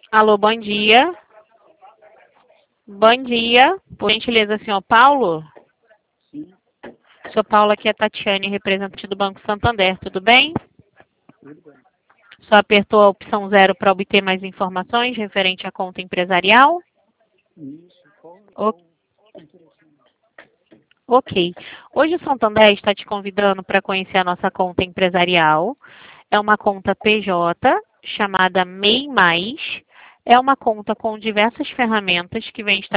Alô, bom dia. Bom dia. Por gentileza, senhor Paulo? Sim, Senhor Paulo, aqui é a Tatiane, representante do Banco Santander, tudo bem? tudo bem. Só apertou a opção 0 para obter mais informações referente à conta empresarial? Isso, O- qual interessante? ok. Hoje o Santander está te convidando para conhecer a nossa conta empresarial. É uma conta PJ chamada MEI+. É uma conta com diversas ferramentas que vem estar